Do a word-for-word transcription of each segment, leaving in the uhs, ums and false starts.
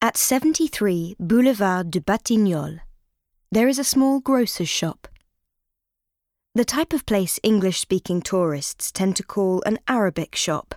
At seventy-three Boulevard du Batignolles, there is a small grocer's shop. The type of place English-speaking tourists tend to call an Arabic shop.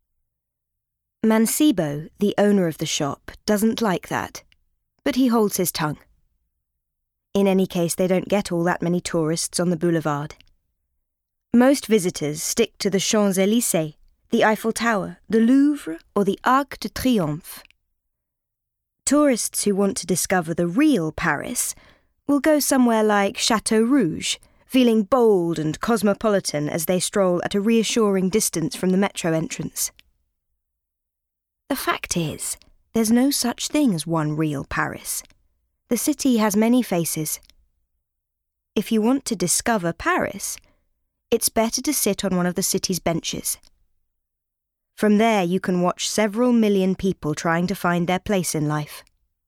Mancebo, the owner of the shop, doesn't like that, but he holds his tongue. In any case, they don't get all that many tourists on the boulevard. Most visitors stick to the Champs-Élysées, the Eiffel Tower, the Louvre, or the Arc de Triomphe. Tourists who want to discover the real Paris will go somewhere like Chateau Rouge, feeling bold and cosmopolitan as they stroll at a reassuring distance from the metro entrance. The fact is, there's no such thing as one real Paris. The city has many faces. If you want to discover Paris, it's better to sit on one of the city's benches. From there you can watch several million people trying to find their place in life.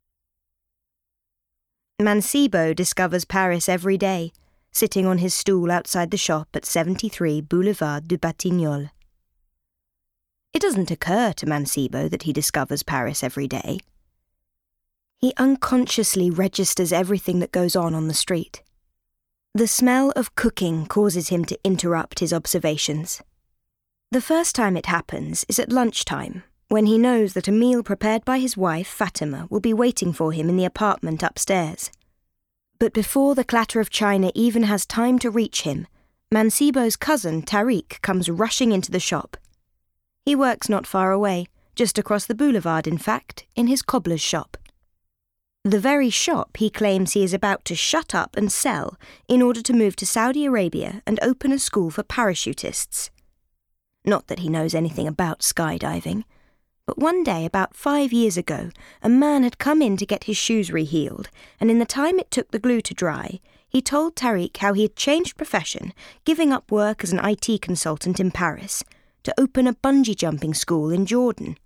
Mancebo discovers Paris every day, sitting on his stool outside the shop at seventy-three Boulevard du Batignolles. It doesn't occur to Mancebo that he discovers Paris every day. He unconsciously registers everything that goes on on the street. The smell of cooking causes him to interrupt his observations. The first time it happens is at lunchtime, when he knows that a meal prepared by his wife, Fatima, will be waiting for him in the apartment upstairs. But before the clatter of china even has time to reach him, Mancebo's cousin, Tariq, comes rushing into the shop. He works not far away, just across the boulevard, in fact, in his cobbler's shop. The very shop he claims he is about to shut up and sell in order to move to Saudi Arabia and open a school for parachutists. Not that he knows anything about skydiving, but one day about five years ago, a man had come in to get his shoes rehealed, and in the time it took the glue to dry, he told Tariq how he had changed profession, giving up work as an I T consultant in Paris, to open a bungee jumping school in Jordan.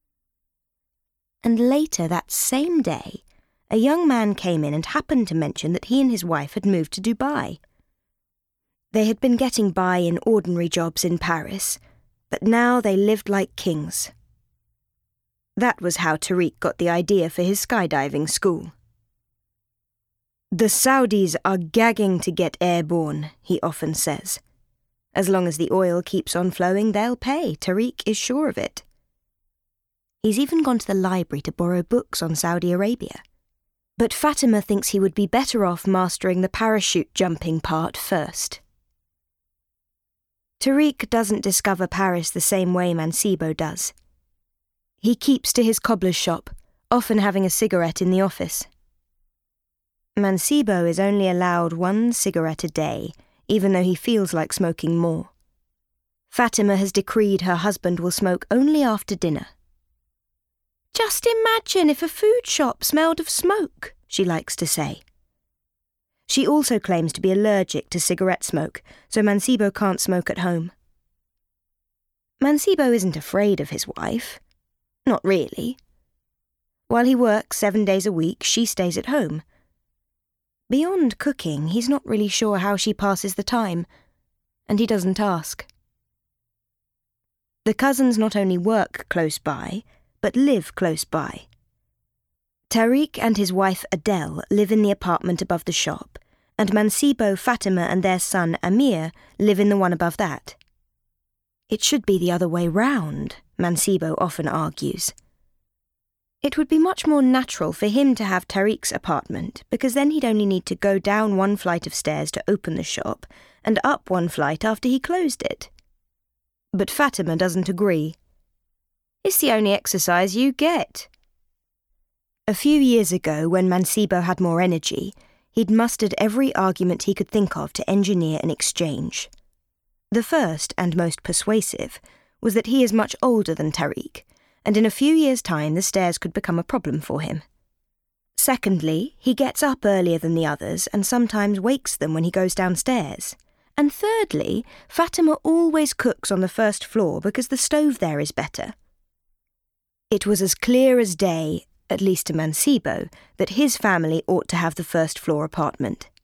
And later that same day, a young man came in and happened to mention that he and his wife had moved to Dubai. They had been getting by in ordinary jobs in Paris, but now they lived like kings. That was how Tariq got the idea for his skydiving school. The Saudis are gagging to get airborne, he often says. As long as the oil keeps on flowing, they'll pay, Tariq is sure of it. He's even gone to the library to borrow books on Saudi Arabia. But Fatima thinks he would be better off mastering the parachute jumping part first. Tariq doesn't discover Paris the same way Mancebo does. He keeps to his cobbler's shop, often having a cigarette in the office. Mancebo is only allowed one cigarette a day, even though he feels like smoking more. Fatima has decreed her husband will smoke only after dinner. "Just imagine if a food shop smelled of smoke," she likes to say. She also claims to be allergic to cigarette smoke, so Mancebo can't smoke at home. Mancebo isn't afraid of his wife. Not really. While he works seven days a week, she stays at home. Beyond cooking, he's not really sure how she passes the time, and he doesn't ask. The cousins not only work close by, but live close by. Tariq and his wife Adele live in the apartment above the shop, and Mancebo, Fatima and their son Amir live in the one above that. It should be the other way round, Mancebo often argues. It would be much more natural for him to have Tariq's apartment, because then he'd only need to go down one flight of stairs to open the shop, and up one flight after he closed it. But Fatima doesn't agree. "It's the only exercise you get." A few years ago, when Mancebo had more energy, he'd mustered every argument he could think of to engineer an exchange. The first, and most persuasive, was that he is much older than Tariq, and in a few years' time the stairs could become a problem for him. Secondly, he gets up earlier than the others and sometimes wakes them when he goes downstairs. And thirdly, Fatima always cooks on the first floor because the stove there is better. It was as clear as day, at least to Mancebo, that his family ought to have the first floor apartment.